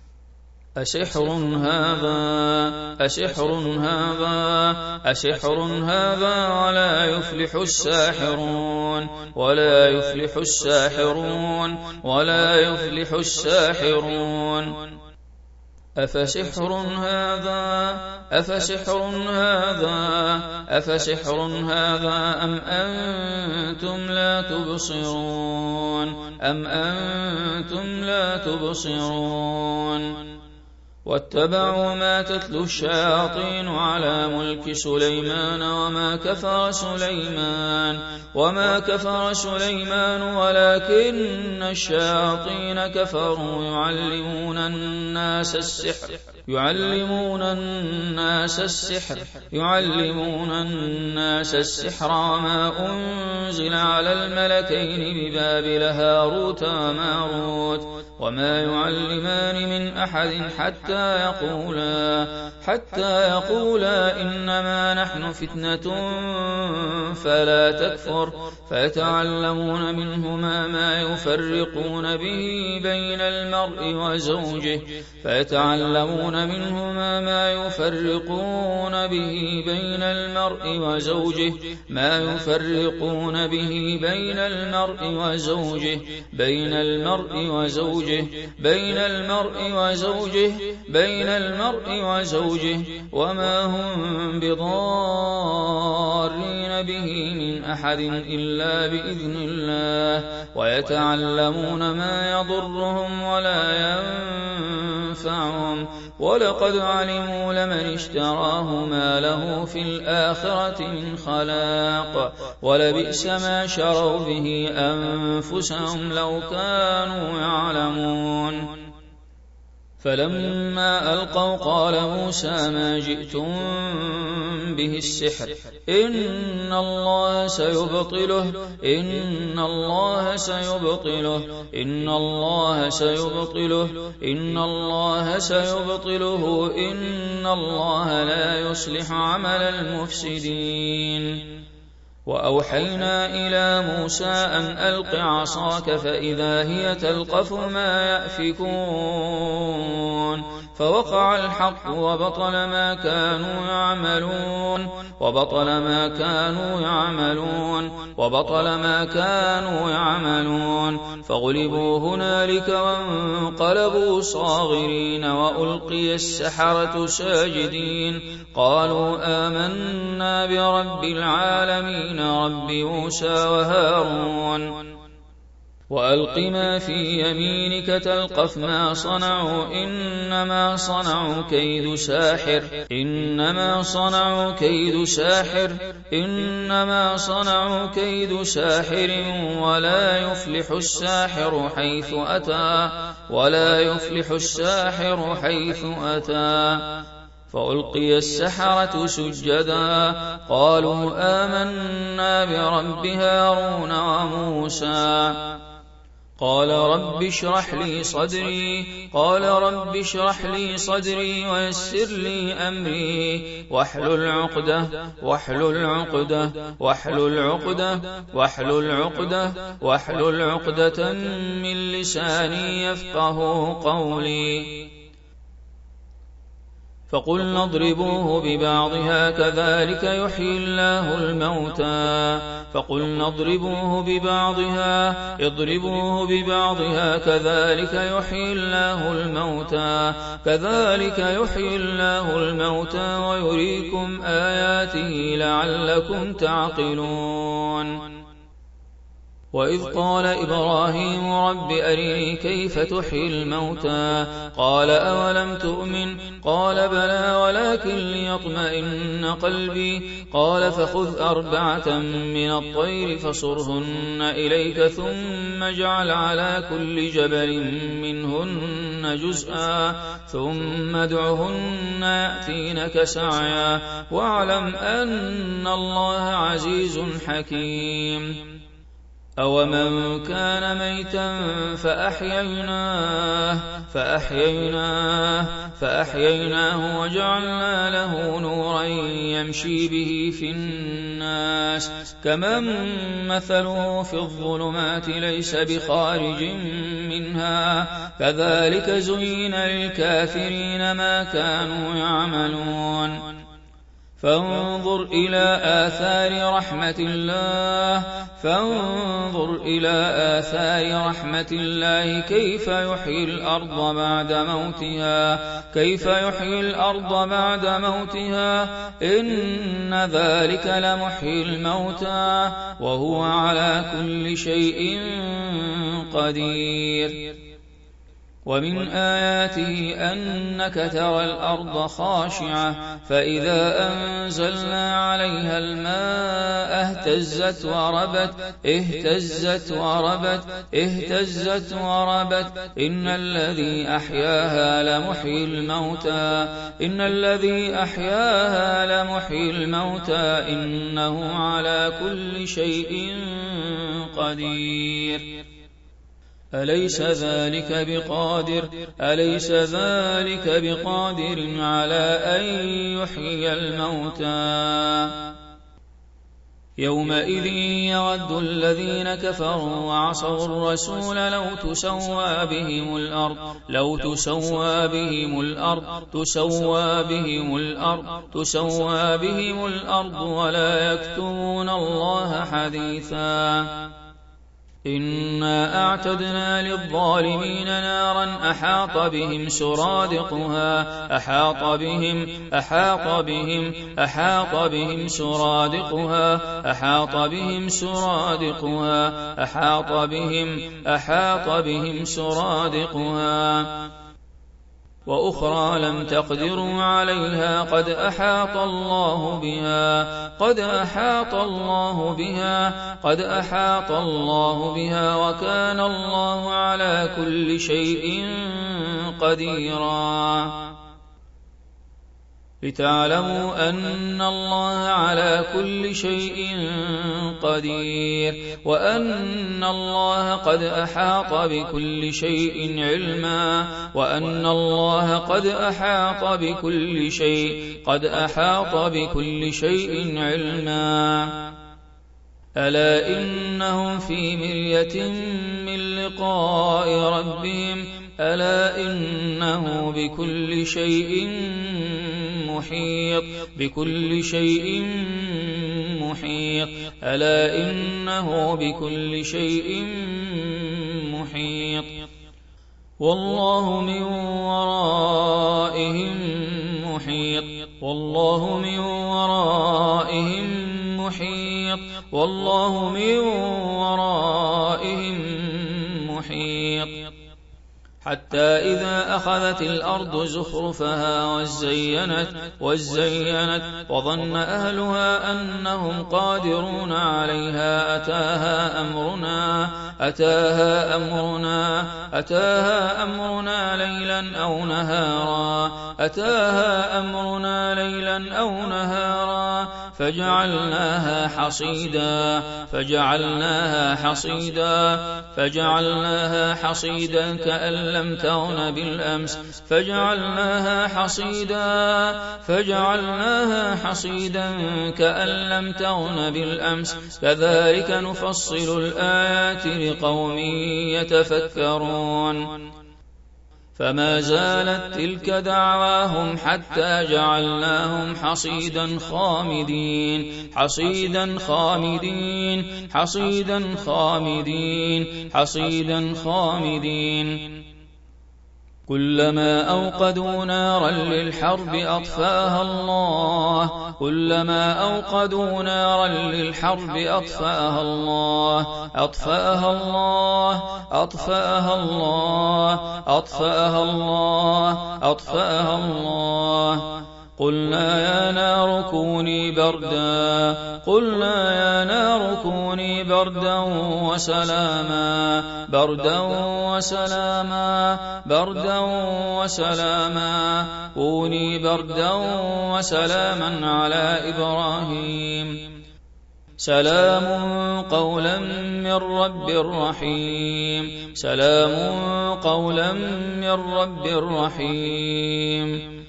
أسحر هذا أسحر هذا أسحر هذا ولا يفلح الساحرون ولا يفلح الساحرون ولا يفلح الساحرون أفسحر هذا أفسحر هذا أفسحر هذا أم أنتم لا تبصرون أم أنتم لا تبصرون واتبعوا ما تتلو الشياطين على ملك سليمان وما كفر سليمان وما كفر سليمان ولكن الشياطين كفروا يعلمون الناس السحر يعلمون الناس السحر يعلمون الناس السحر وما أنزل على الملكين ببابل هاروت وماروت وما يعلمان من أحد حتى يقولا حتى يقولا إنما نحن فتنة فلا تكفر فيتعلمون منهما ما يفرقون به بين المرء وزوجه فيتعلمون منهما ما يفرقون به بين المرء وزوجه ما يفرقون به بين المرء وزوجه بين المرء وزوجه بين المرء وزوجه بين المرء وزوجه وما هم بضارين به من أحد إلا بإذن الله ويتعلمون ما يضرهم ولا ينفعهم ولقد علموا لمن اشتراه ما له في الآخرة من خلاق ولبئس ما شروا به أنفسهم لو كانوا يعلمون. فلما ألقوا قال موسى ما جئتم به السحر إن الله سيبطله إن الله سيبطله إن الله سيبطله إن الله سيبطله إن الله لا يصلح عمل المفسدين. وأوحينا إلى موسى أن ألق عصاك فإذا هي تلقف ما يأفكون فوقع الحق وبطل ما كانوا يعملون وبطل ما كانوا يعملون وبطل ما كانوا يعملون فغلبوا هنالك وانقلبوا صاغرين وألقي السحرة ساجدين قالوا آمنا برب العالمين رب موسى وهارون. وألق ما في يمينك تلقف ما صنعوا إنما صنعوا كيد ساحر إنما صنعوا كيد ساحر إنما صنعوا كيد ساحر ولا يفلح الساحر حيث أتى ولا يفلح الساحر حيث أتى. فألقي السحرة سجدا قالوا آمنا برب هارون وموسى. قال رب اشرح لي صدري قال رب اشرح لي صدري ويسر لي أمري واحلل عقدة واحلل عقدة واحلل عقدة واحلل عقدة واحلل عقدة من لساني يفقه قولي. فقلنا اضربوه ببعضها كذلك يحيي الله الموتى فقلنا اضربوه ببعضها اضربوه ببعضها كذلك يحيي الله الموتى كذلك يحيي الله الموتى ويريكم آياته لعلكم تعقلون. وإذ قال إبراهيم رب أرني كيف تحيي الموتى قال أولم تؤمن قال بلى ولكن ليطمئن قلبي قال فخذ أربعة من الطير فصرهن إليك ثم اجعل على كل جبل منهن جزءا ثم ادعهن يأتينك سعيا واعلم أن الله عزيز حكيم. أومن كان ميتا فأحييناه فأحييناه فأحييناه وجعلنا له نورا يمشي به في الناس كمن مثله في الظلمات ليس بخارج منها كذلك زين للكافرين ما كانوا يعملون. فانظر إلى آثار رحمة الله فانظر إلى آثار رحمة الله كيف يحيي الأرض بعد موتها كيف يحيي الأرض بعد موتها إن ذلك لمحيي الموتى وهو على كل شيء قدير. ومن آياته أنك ترى الأرض خاشعة فإذا أنزلنا عليها الماء اهتزت وربت اهتزت وربت اهتزت وربت إن الذي أحياها لمحيي الموتى إن الذي أحياها لمحيي الموتى إنه على كل شيء قدير. أليس ذلك بقادر أليس ذلك بقادر على أن يحيي الموتى. يومئذ يود الذين كفروا وعصوا الرسول لو تسوى بهم الأرض لو تسوى بهم الأرض تسوى بهم الأرض تسوى بهم الأرض ولا يكتمون الله حديثا. إنا أعتدنا للظالمين نارا أحاط بهم سرادقها أحاط بهم أحاط بهم أحاط بهم سرادقها أحاط بهم سرادقها أحاط بهم أحاط بهم سرادقها وأخرى لم تقدروا عليها قد أحاط الله بها قد أحاط الله بها قد أحاط الله بها وكان الله على كل شيء قديرا. لتعلموا أن الله على كل شيء قدير وأن الله قد أحاط بكل شيء علما وأن الله قد أحاط بكل شيء قد أحاط بكل شيء علما. ألا إنهم في مرية من لقاء ربهم ألا إنه بكل شيء محيط بكل شيء محيط ألا إنه بكل شيء محيط. والله من ورائهم محيط والله من ورائهم محيط والله من ورائهم محيط. حتى إذا أخذت الأرض زخرفها وزينت, وزينت وظن أهلها أنهم قادرون عليها أتاها أمرنا أتاها أمرنا أتاها أمرنا ليلا أو نهارا أتاها أمرنا ليلا أو نهارا فجعلناها حصيدا فجعلناها حصيدا فجعلناها حصيدا كأن لم تغن بالأمس فجعلناها حصيدا فجعلناها حصيدا كأن لم تغن بالأمس كذلك نفصل الآيات لقوم يتفكرون. فما زالت تلك دعواهم حتى جعلناهم حصيدا خامدين حصيدا خامدين حصيدا خامدين حصيدا خامدين. كلما أوقدوا نارا للحرب أطفاها الله كلما أوقدوا نارا للحرب أطفاها الله أطفاها الله أطفاها الله أطفاها الله أطفاها الله. قلنا يا نار كوني بردا قلنا يا نار كوني بردا وسلاما بردا وسلاما بردا وسلاما كوني بردا وسلاما على إبراهيم. سلام قولا من رب رحيم سلام قولا من رب رحيم.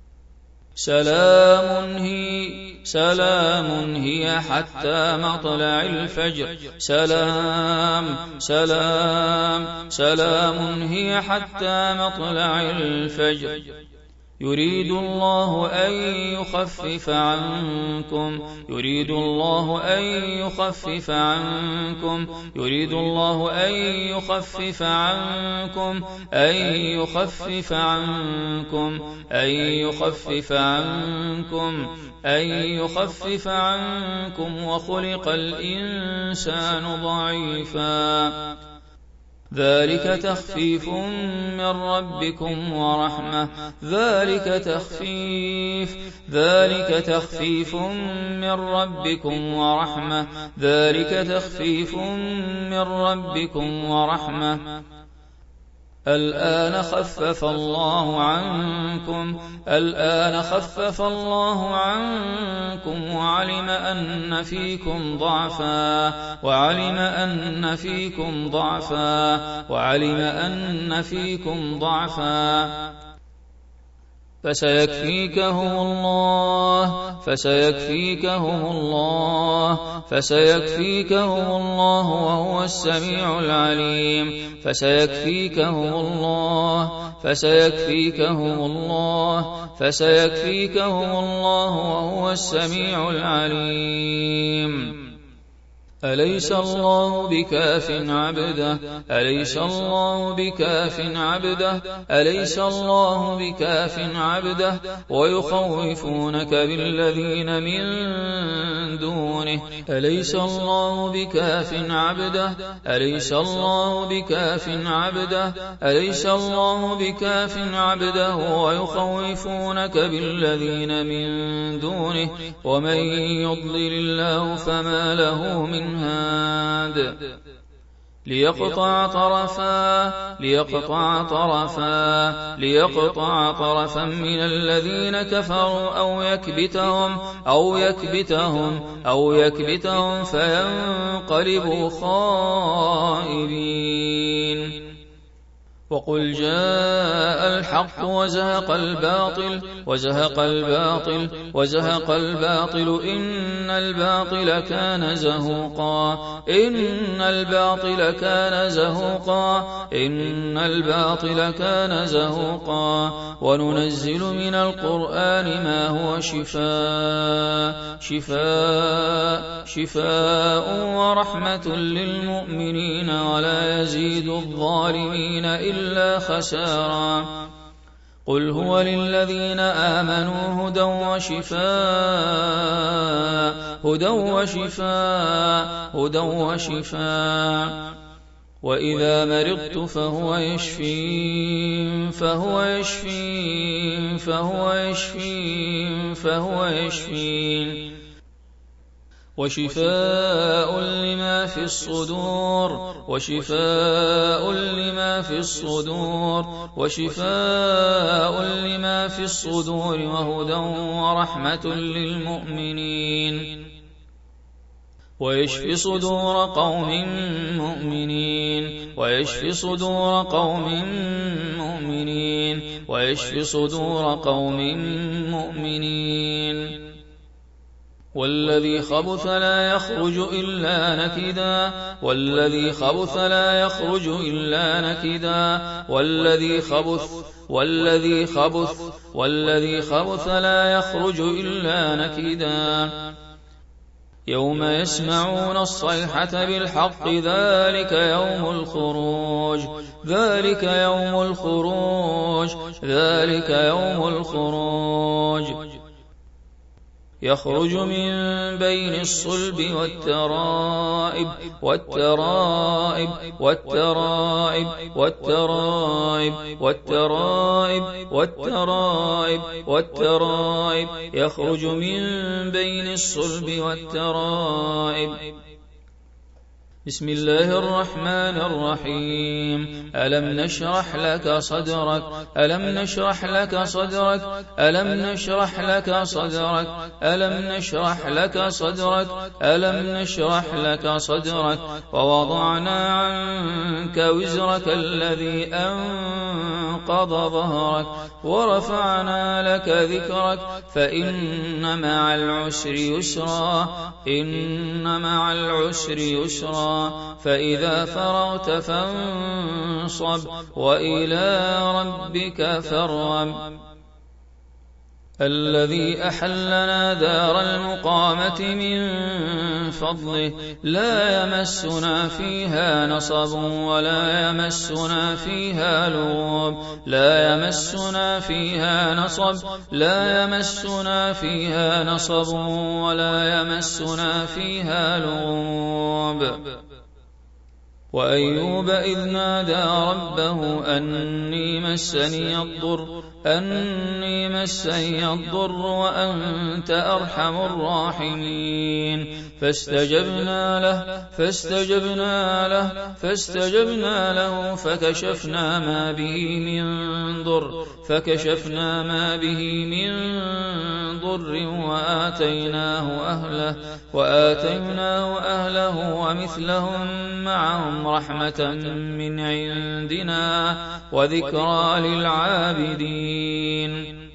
سلام هي سلام هي حتى مطلع الفجر سلام سلام سلام هي حتى مطلع الفجر. يريد الله أن يخفف عنكم يريد الله أن يخفف عنكم يريد الله أن يخفف عنكم أن يخفف عنكم أن يخفف عنكم أن يخفف عنكم وخلق الإنسان ضعيفا. ذلك تخفيف من ربكم ورحمة ذلك تخفيف ذلك تخفيف من ربكم ورحمة ذلك تخفيف من ربكم ورحمة. الآن خفف الله عنكم الآن خفف الله عنكم وعلم أن فيكم ضعفا وعلم أن فيكم ضعفا وعلم أن فيكم ضعفا فسيكفيكهم الله فسيكفيكهم الله فسيكفيكهم الله وهو السميع العليم. فسيكفيكهم الله فسيكفيكهم الله فسيكفيكهم الله وهو السميع العليم. أليس الله بكاف عبده أليس الله بكاف عبده أليس الله بكاف عبده ويخوفونك بالذين من دونه أليس الله بكاف عبده أليس الله بكاف عبده أليس الله بكاف عبده ويخوفونك بالذين من دونه ومن يضلل الله فما له من هاد ليقطع طرفا ليقطع طرفا ليقطع طرفا من الذين كفروا أو يكبتهم أو يكبتهم أو يكبتهم فينقلبوا خائبين وقل جاء الحق وزهق الباطل وزهق الباطل وزهق الباطل إن الباطل كان زهوقا إن الباطل كان زهوقا إن الباطل كان زهوقا وننزل من القرآن ما هو شفاء شفاء شفاء ورحمة للمؤمنين ولا يزيد الظالمين إلا خسارا قل هو للذين آمنوا هدى وشفاء هدى وشفاء هدى وشفاء وإذا مرضت فهو يشفين فهو يشفين فهو يشفين فهو يشفين وشفاء لما في الصدور وشفاء لما في الصدور وشفاء لما في الصدور وهدى ورحمة للمؤمنين ويشفي صدور قوم مؤمنين ويشفي صدور قوم مؤمنين ويشفي صدور قوم مؤمنين والذي خبث لا يخرج إلا نكدا والذي خبث لا يخرج إلا نكدا والذي خبث والذي خبث والذي خبث لا يخرج إلا نكدا يوم يسمعون الصيحة بالحق ذلك يوم الخروج ذلك يوم الخروج ذلك يوم الخروج يخرج من بين الصلب والترائب والترائب والترائب والترائب والترائب والترائب والترائب يخرج من بين الصلب والترائب بسم الله الرحمن الرحيم ألم نشرح لك صدرك ألم نشرح لك صدرك ألم نشرح لك صدرك ألم نشرح لك صدرك ألم نشرح لك صدرك ووضعنا عنك وزرك الذي أنقض ظهرك ورفعنا لك ذكرك فإن مع العسر يسرا إن مع العسر يسرا فإذا فرغت فانصب وإلى ربك فارغب الذي أحلنا دار المقامة من فضله لا يمسنا فيها نصب ولا يمسنا فيها لغوب لا يمسنا فيها نصب لا يمسنا فيها نصب ولا يمسنا فيها لغوب وأيوب إذ نادى ربه أني مسني الضر أني مسني الضر وأنت أرحم الراحمين فاستجبنا له فاستجبنا له فاستجبنا له فكشفنا ما به من ضر فكشفنا ما به من ضر وآتيناه أهله وآتيناه أهله ومثلهم معهم رحمة من عندنا وذكرى للعابدين